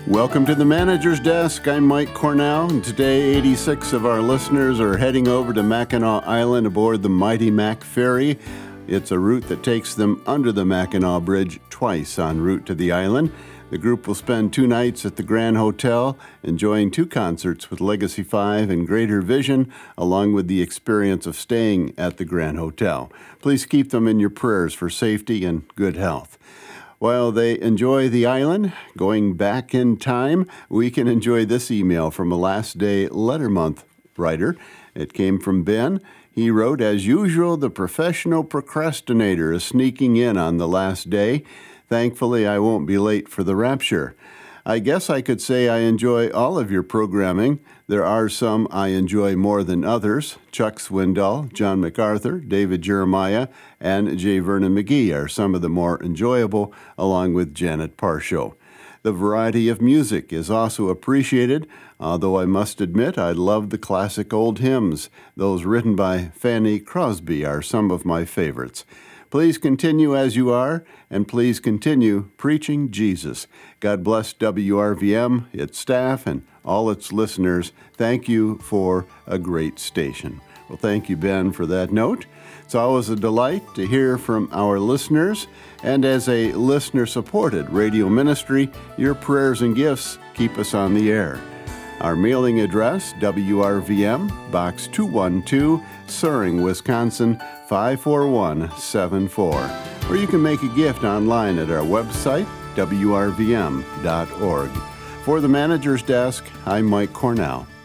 Welcome to the Manager's Desk. I'm Mike Cornell, and today 86 of our listeners are heading over to Mackinac Island aboard the Mighty Mac Ferry. It's a route that takes them under the Mackinac Bridge twice en route to the island. The group will spend 2 nights at the Grand Hotel, enjoying 2 concerts with Legacy 5 and Greater Vision, along with the experience of staying at the Grand Hotel. Please keep them in your prayers for safety and good health. While they enjoy the island, going back in time, we can enjoy this email from a Last Day Letter Month writer. It came from Ben. He wrote, "As usual, the professional procrastinator is sneaking in on the last day. Thankfully, I won't be late for the rapture. I guess I could say I enjoy all of your programming. There are some I enjoy more than others. Chuck Swindoll, John MacArthur, David Jeremiah, and J. Vernon McGee are some of the more enjoyable, along with Janet Parshow. The variety of music is also appreciated, although I must admit I love the classic old hymns. Those written by Fanny Crosby are some of my favorites. Please continue as you are, and please continue preaching Jesus. God bless WRVM, its staff, and all its listeners. Thank you for a great station." Well, thank you, Ben, for that note. It's always a delight to hear from our listeners, and as a listener-supported radio ministry, your prayers and gifts keep us on the air. Our mailing address, WRVM, Box 212, Suring, Wisconsin, 54174. Or you can make a gift online at our website, WRVM.org. For the Manager's Desk, I'm Mike Cornell.